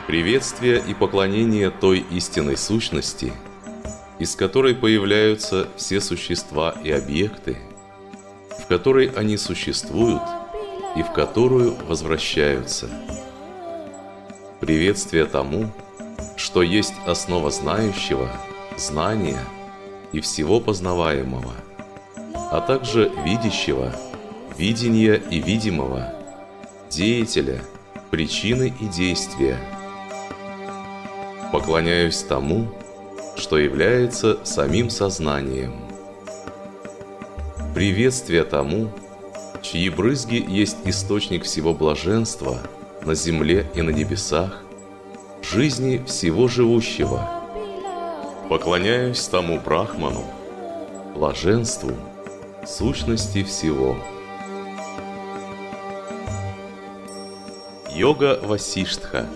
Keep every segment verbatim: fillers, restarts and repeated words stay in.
Приветствие и поклонение той истинной сущности, из которой появляются все существа и объекты, в которой они существуют и в которую возвращаются. Приветствие тому, что есть основа знающего, знания и всего познаваемого, а также видящего, видения и видимого, деятеля, причины и действия. Поклоняюсь тому, что является самим сознанием. Приветствие тому, чьи брызги есть источник всего блаженства на земле и на небесах, жизни всего живущего. Поклоняюсь тому Брахману, блаженству, сущности всего. Йога Васиштха.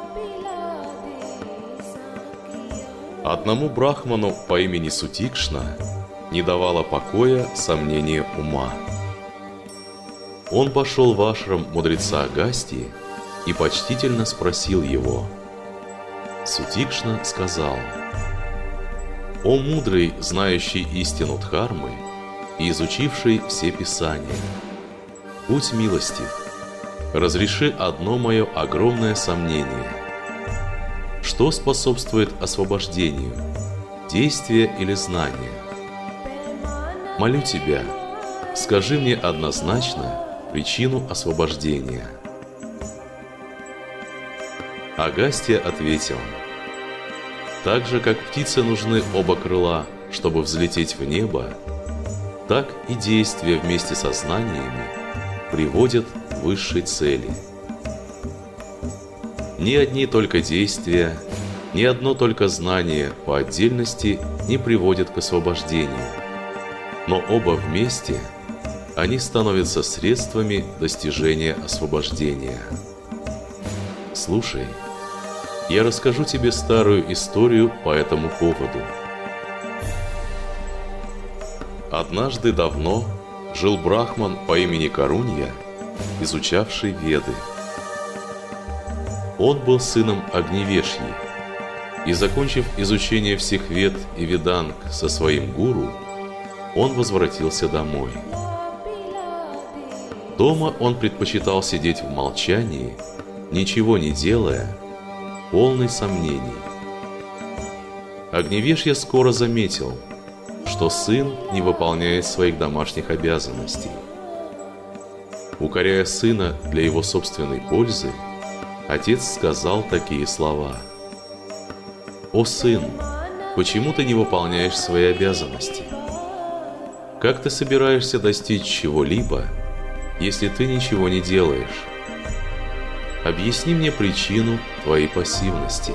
Одному брахману по имени Сутикшна не давало покоя сомнение ума. Он пошел в ашрам мудреца Агастьи и почтительно спросил его. Сутикшна сказал: «О мудрый, знающий истину Дхармы и изучивший все писания, будь милостив, разреши одно мое огромное сомнение. Что способствует освобождению, действие или знание? Молю тебя, скажи мне однозначно причину освобождения». Агастья ответил: «Так же, как птице нужны оба крыла, чтобы взлететь в небо, так и действия вместе со знаниями приводят к высшей цели. Ни одни только действия, ни одно только знание по отдельности не приводят к освобождению, но оба вместе они становятся средствами достижения освобождения. Слушай, я расскажу тебе старую историю по этому поводу. Однажды давно жил брахман по имени Карунья, изучавший Веды. Он был сыном Агнивешьи, и, закончив изучение всех Вед и Веданг со своим гуру, он возвратился домой. Дома он предпочитал сидеть в молчании, ничего не делая, полный сомнений. Агнивешья скоро заметил, что сын не выполняет своих домашних обязанностей. Укоряя сына для его собственной пользы, отец сказал такие слова: «О сын, почему ты не выполняешь свои обязанности? Как ты собираешься достичь чего-либо, если ты ничего не делаешь? Объясни мне причину твоей пассивности».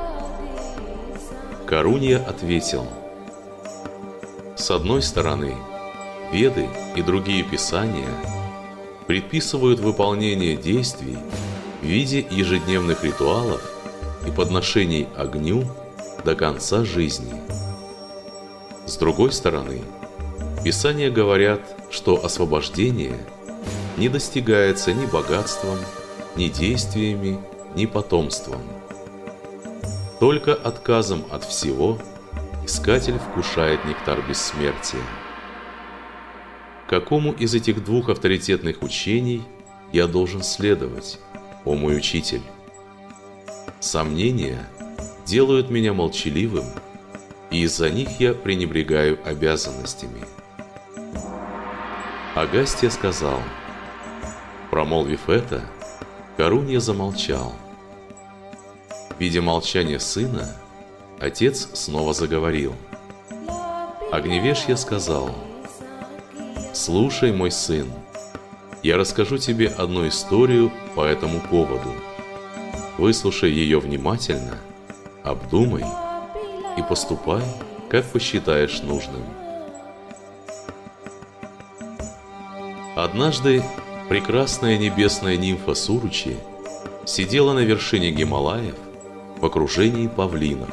Карунья ответил: «С одной стороны, Веды и другие писания предписывают выполнение действий в виде ежедневных ритуалов и подношений огню до конца жизни. С другой стороны, писания говорят, что освобождение не достигается ни богатством, ни действиями, ни потомством. Только отказом от всего искатель вкушает нектар бессмертия. Какому из этих двух авторитетных учений я должен следовать, о мой учитель? Сомнения делают меня молчаливым, и из-за них я пренебрегаю обязанностями». Агастья сказал. Промолвив это, Карунья замолчал. Видя молчание сына, отец снова заговорил. Агнивешья сказал: «Слушай, мой сын, я расскажу тебе одну историю по этому поводу. Выслушай ее внимательно, обдумай и поступай, как посчитаешь нужным». Однажды прекрасная небесная нимфа Суручи сидела на вершине Гималаев в окружении павлинов.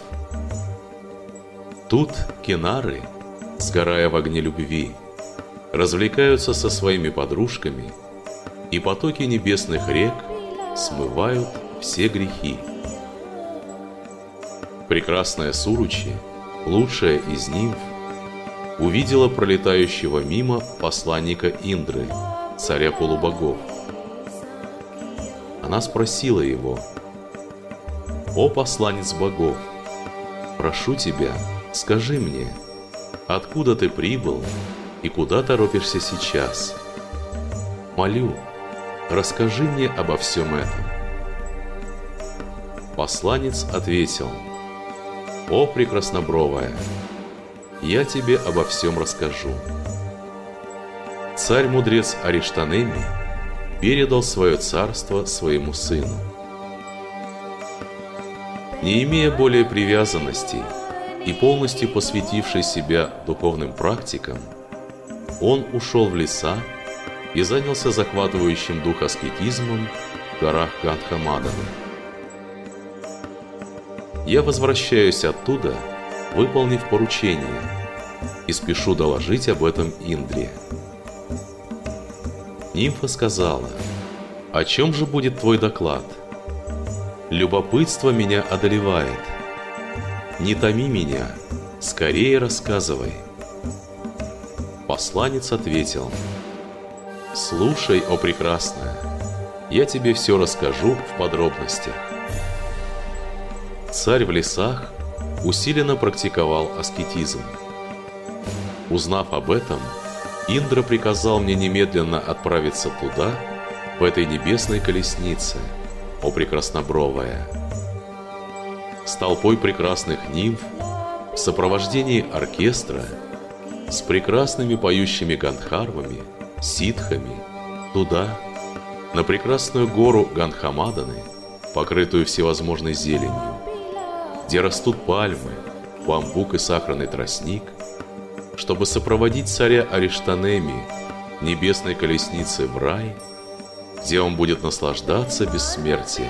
Тут кинары, сгорая в огне любви, развлекаются со своими подружками, и потоки небесных рек смывают все грехи. Прекрасная Суручи, лучшая из нимф, увидела пролетающего мимо посланника Индры, царя полубогов. Она спросила его: «О посланец богов, прошу тебя, скажи мне, откуда ты прибыл и куда торопишься сейчас? Молю, расскажи мне обо всем этом». Посланец ответил: «О прекраснобровая, я тебе обо всем расскажу. Царь-мудрец Ариштанеми передал свое царство своему сыну. Не имея более привязанностей и полностью посвятивший себя духовным практикам, он ушел в леса и занялся захватывающим дух аскетизмом в горах Гандхамаданы. Я возвращаюсь оттуда, выполнив поручение, и спешу доложить об этом Индре». Нимфа сказала: «О чем же будет твой доклад? Любопытство меня одолевает. Не томи меня, скорее рассказывай». Посланец ответил: «Слушай, о прекрасная, я тебе все расскажу в подробностях». Царь в лесах усиленно практиковал аскетизм. Узнав об этом, Индра приказал мне немедленно отправиться туда, в этой небесной колеснице, о прекраснобровая. С толпой прекрасных нимф, в сопровождении оркестра, с прекрасными поющими гандхарвами, ситхами, туда, на прекрасную гору Гандхамаданы, покрытую всевозможной зеленью, где растут пальмы, бамбук и сахарный тростник, чтобы сопроводить царя Ариштанеми в небесной колеснице в рай, где он будет наслаждаться бессмертием.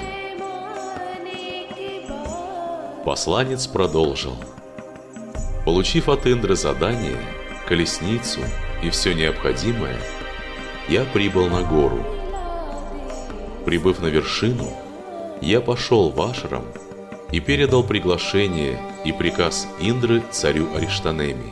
Посланец продолжил: «Получив от Индры задание, колесницу и все необходимое, я прибыл на гору. Прибыв на вершину, я пошел в ашрам и передал приглашение и приказ Индры царю Ариштанеми.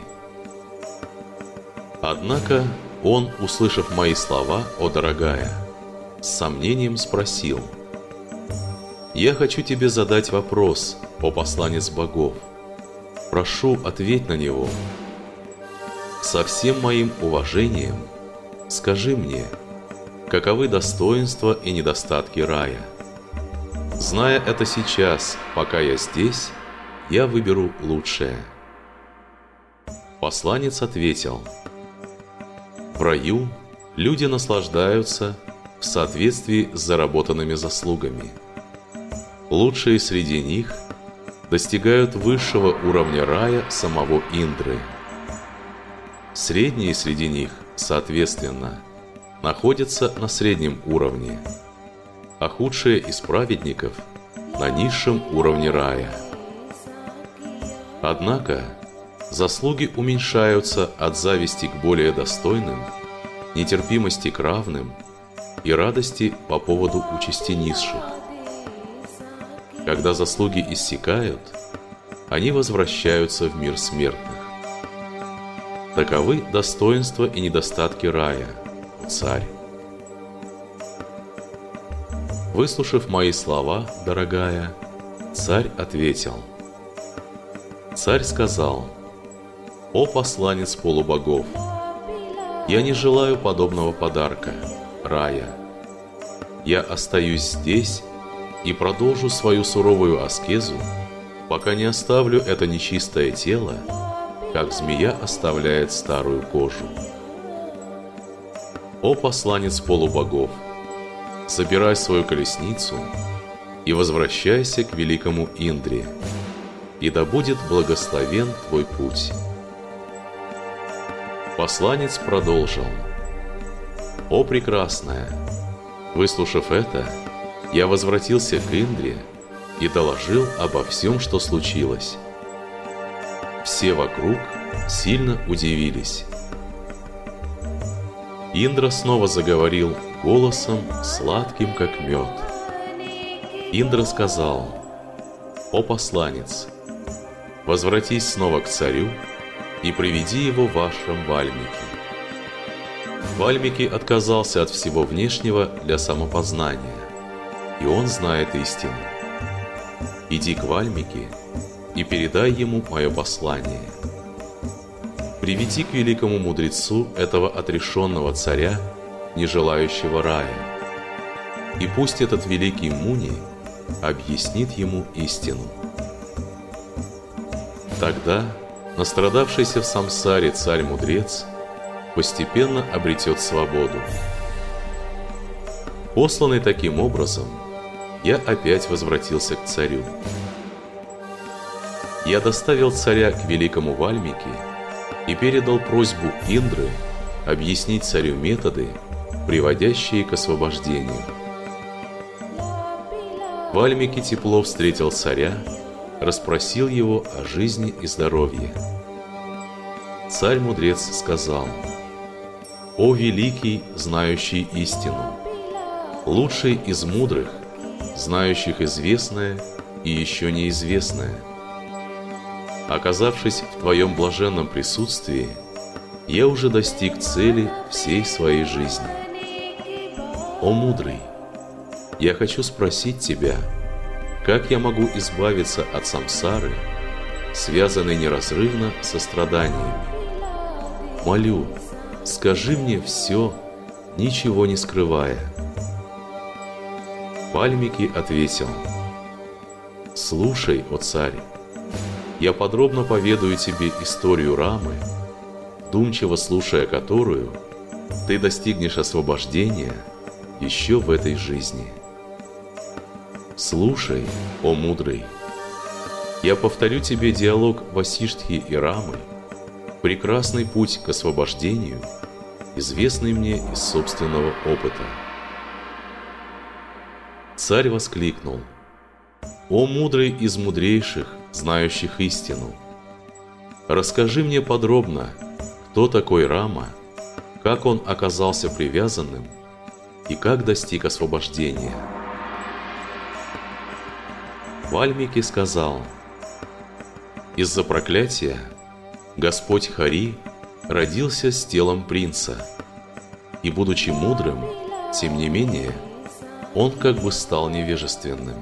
Однако он, услышав мои слова, о дорогая, с сомнением спросил: «Я хочу тебе задать вопрос, о посланец богов. Прошу, ответь на него. Со всем моим уважением скажи мне, каковы достоинства и недостатки рая? Зная это сейчас, пока я здесь, я выберу лучшее». Посланец ответил: «В раю люди наслаждаются в соответствии с заработанными заслугами. Лучшие среди них достигают высшего уровня рая самого Индры. Средние среди них, соответственно, находятся на среднем уровне, а худшие из праведников на низшем уровне рая. Однако заслуги уменьшаются от зависти к более достойным, нетерпимости к равным и радости по поводу участи низших. Когда заслуги иссякают, они возвращаются в мир смертных. Таковы достоинства и недостатки рая, царь». Выслушав мои слова, дорогая, царь ответил. Царь сказал: «О посланец полубогов, я не желаю подобного подарка, рая. Я остаюсь здесь и продолжу свою суровую аскезу, пока не оставлю это нечистое тело, как змея оставляет старую кожу. О посланец полубогов, собирай свою колесницу и возвращайся к великому Индре, и да будет благословен твой путь». Посланец продолжил: «О прекрасная, выслушав это, я возвратился к Индре и доложил обо всем, что случилось. Все вокруг сильно удивились. Индра снова заговорил голосом сладким, как мед. Индра сказал: «О посланец, возвратись снова к царю и приведи его в ашрам Вальмики». Вальмики отказался от всего внешнего для самопознания, и он знает истину. Иди к Вальмики и передай ему мое послание. Приведи к великому мудрецу этого отрешенного царя, не желающего рая, и пусть этот великий Муни объяснит ему истину. Тогда настрадавшийся в самсаре царь-мудрец постепенно обретет свободу. Посланный таким образом, я опять возвратился к царю. Я доставил царя к великому Вальмики и передал просьбу Индры объяснить царю методы, приводящие к освобождению. Вальмики тепло встретил царя, расспросил его о жизни и здоровье. Царь-мудрец сказал: «О великий, знающий истину, лучший из мудрых, знающих известное и еще неизвестное, оказавшись в твоем блаженном присутствии, я уже достиг цели всей своей жизни. О мудрый, я хочу спросить тебя, как я могу избавиться от самсары, связанной неразрывно со страданиями? Молю, скажи мне все, ничего не скрывая». Вальмики ответил: «Слушай, о царь, я подробно поведаю тебе историю Рамы, вдумчиво слушая которую, ты достигнешь освобождения еще в этой жизни. Слушай, о мудрый, я повторю тебе диалог Васиштхи и Рамы, прекрасный путь к освобождению, известный мне из собственного опыта». Царь воскликнул: «О мудрый из мудрейших, знающих истину! Расскажи мне подробно, кто такой Рама, как он оказался привязанным и как достиг освобождения». Вальмики сказал: «Из-за проклятия Господь Хари родился с телом принца, и, будучи мудрым, тем не менее, он как бы стал невежественным».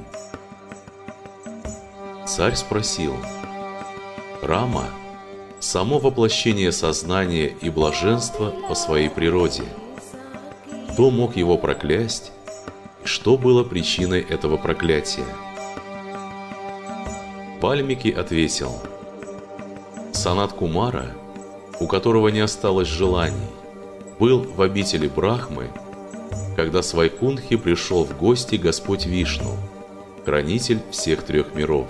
Царь спросил: «Рама – само воплощение сознания и блаженства по своей природе. Кто мог его проклясть, и что было причиной этого проклятия?» Вальмики ответил: «Санат-Кумара, у которого не осталось желаний, был в обители Брахмы, когда с Вайкунтхи пришел в гости Господь Вишну, хранитель всех трех миров.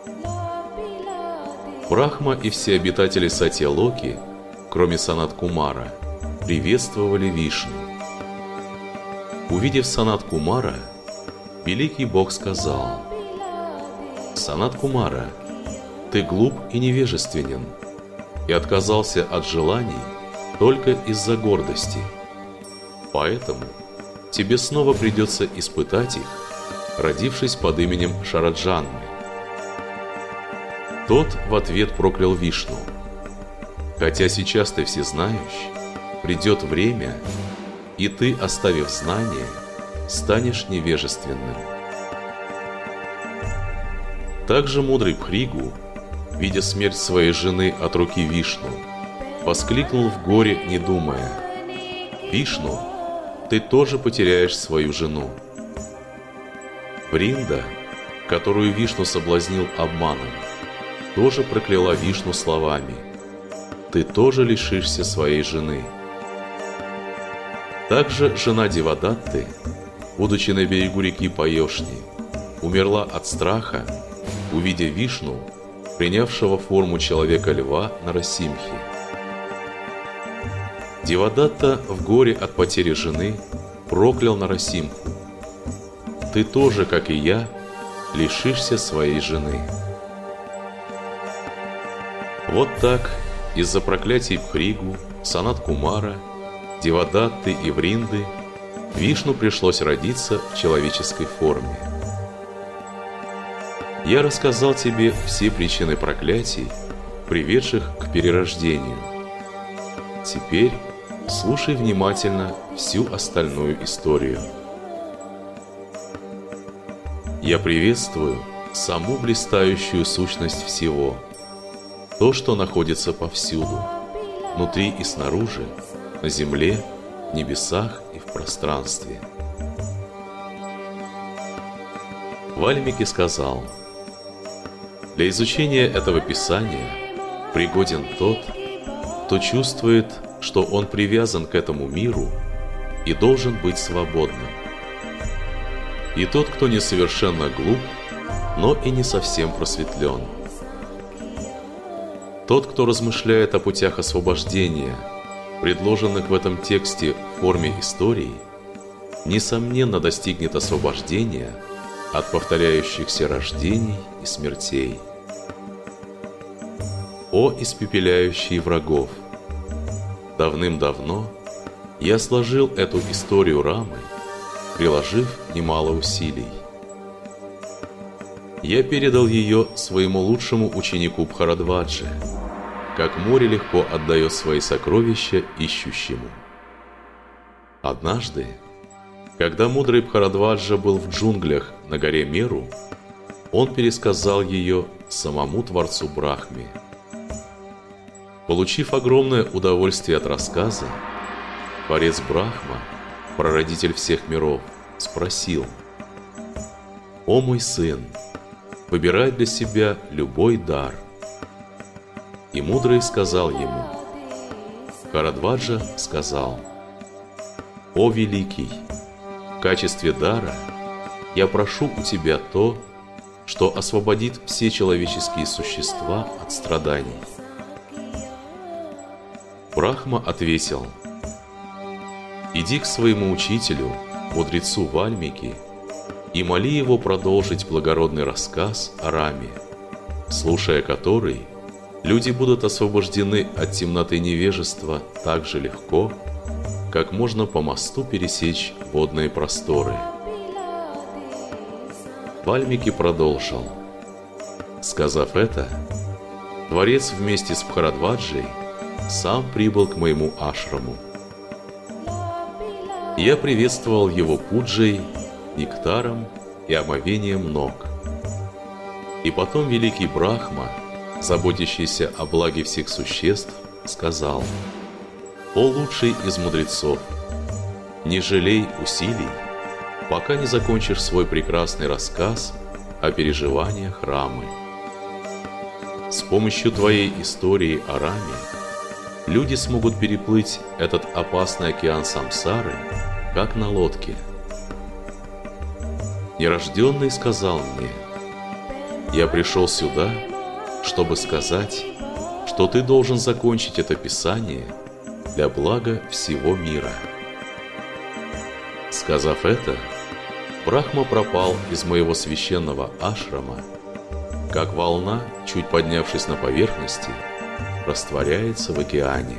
Брахма и все обитатели Сатья-Локи, кроме Санат-Кумара, приветствовали Вишну. Увидев Санат-Кумара, великий бог сказал: «Санат-Кумара, ты глуп и невежественен, и отказался от желаний только из-за гордости. Поэтому тебе снова придется испытать их, родившись под именем Шараджанмы». Тот в ответ проклял Вишну: «Хотя сейчас ты всезнающий, придет время, и ты, оставив знание, станешь невежественным». Также мудрый Бхригу, видя смерть своей жены от руки Вишну, воскликнул в горе, не думая: «Вишну, ты тоже потеряешь свою жену». Вринда, которую Вишну соблазнил обманом, тоже прокляла Вишну словами: «Ты тоже лишишься своей жены». Также жена Девадатты, будучи на берегу реки Паешни, умерла от страха, увидя Вишну, принявшего форму человека-льва на Расимхе. Девадатта в горе от потери жены проклял Нарасимху: «Ты тоже, как и я, лишишься своей жены». Вот так, из-за проклятий Бхригу, Санат-Кумара, Девадатты и Вринды, Вишну пришлось родиться в человеческой форме. Я рассказал тебе все причины проклятий, приведших к перерождению. Теперь слушай внимательно всю остальную историю. Я приветствую саму блистающую сущность всего, то, что находится повсюду, внутри и снаружи, на земле, в небесах и в пространстве. Вальмики сказал: для изучения этого писания пригоден тот, кто чувствует, что он привязан к этому миру и должен быть свободным, и тот, кто не совершенно глуп, но и не совсем просветлен. Тот, кто размышляет о путях освобождения, предложенных в этом тексте в форме истории, несомненно достигнет освобождения от повторяющихся рождений и смертей. О испепеляющие врагов! Давным-давно я сложил эту историю Рамы, приложив немало усилий. Я передал ее своему лучшему ученику Бхарадваджи, как море легко отдает свои сокровища ищущему. Однажды, когда мудрый Бхарадваджа был в джунглях на горе Меру, он пересказал ее самому Творцу Брахме. Получив огромное удовольствие от рассказа, Творец Брахма, прародитель всех миров, спросил: «О мой сын, выбирай для себя любой дар». И мудрый сказал ему, Бхарадваджа сказал: «О великий, в качестве дара я прошу у тебя то, что освободит все человеческие существа от страданий». Брахма ответил: «Иди к своему учителю, мудрецу Вальмики, и моли его продолжить благородный рассказ о Раме, слушая который, люди будут освобождены от темноты невежества так же легко, как можно по мосту пересечь водные просторы». Вальмики продолжил: «Сказав это, Творец вместе с Бхарадваджей сам прибыл к моему ашраму. Я приветствовал его пуджей, нектаром и омовением ног. И потом великий Брахма, заботящийся о благе всех существ, сказал: «О лучший из мудрецов, не жалей усилий, пока не закончишь свой прекрасный рассказ о переживаниях Рамы. С помощью твоей истории о Раме люди смогут переплыть этот опасный океан самсары, как на лодке». Нерожденный сказал мне: «Я пришел сюда, чтобы сказать, что ты должен закончить это писание для блага всего мира». Сказав это, Брахма пропал из моего священного ашрама, как волна, чуть поднявшись на поверхности, растворяется в океане.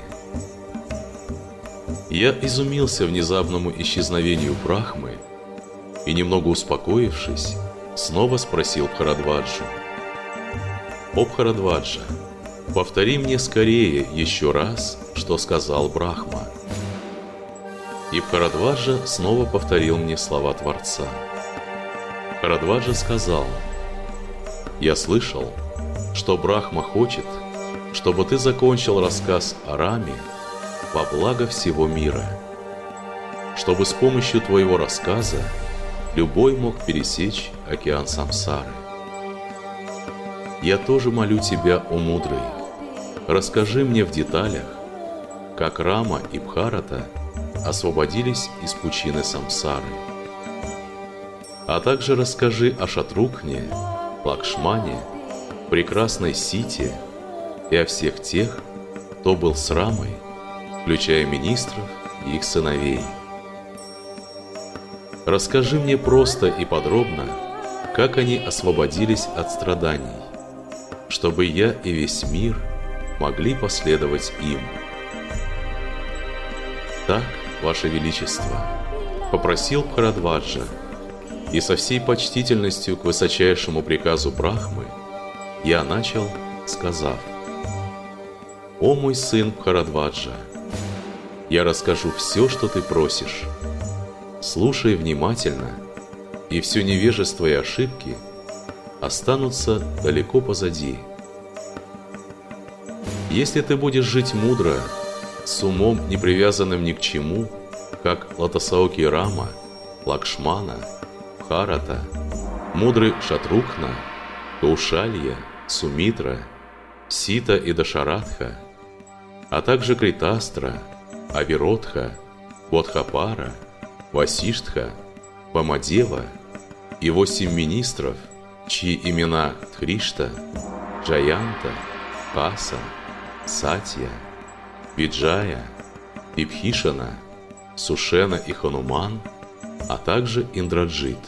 Я изумился внезапному исчезновению Брахмы и, немного успокоившись, снова спросил Бхарадваджу: «О Бхарадваджа, повтори мне скорее еще раз, что сказал Брахма». И Бхарадваджа снова повторил мне слова Творца. Бхарадваджа сказал: «Я слышал, что Брахма хочет, чтобы ты закончил рассказ о Раме во благо всего мира, чтобы с помощью твоего рассказа любой мог пересечь океан самсары. Я тоже молю тебя, о мудрый, расскажи мне в деталях, как Рама и Бхарата освободились из пучины самсары. А также расскажи о Шатрукхне, Лакшмане, прекрасной Сите и о всех тех, кто был с Рамой, включая министров и их сыновей. Расскажи мне просто и подробно, как они освободились от страданий, чтобы я и весь мир могли последовать им». «Так, Ваше Величество», — попросил Бхарадваджа, И со всей почтительностью к высочайшему приказу Брахмы я начал, сказав: «О мой сын Бхарадваджа, я расскажу все, что ты просишь. Слушай внимательно, и все невежество и ошибки останутся далеко позади. Если ты будешь жить мудро, с умом, не привязанным ни к чему, как Латасауки Рама, Лакшмана, Бхарата, мудрый Шатрукхна, Каушалья, Сумитра, Сита и Дашаратха, а также Критастра, Авиротха, Бодхапара, Васиштха, Вамадева и восемь министров, чьи имена Тхришта, Джаянта, Хаса, Сатья, Виджая, Вибхишана, Сушена и Хануман, а также Индраджит.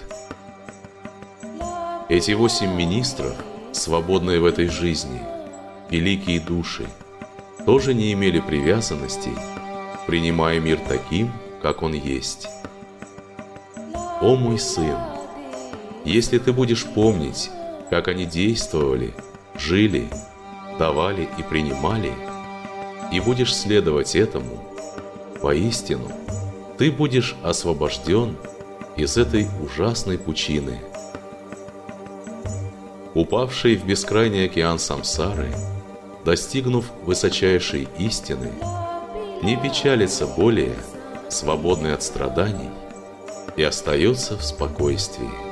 Эти восемь министров, свободные в этой жизни, великие души, тоже не имели привязанностей, принимая мир таким, как он есть. О мой сын, если ты будешь помнить, как они действовали, жили, давали и принимали, и будешь следовать этому, воистину, ты будешь освобожден из этой ужасной пучины. Упавший в бескрайний океан самсары, достигнув высочайшей истины, не печалится более, свободный от страданий, и остается в спокойствии.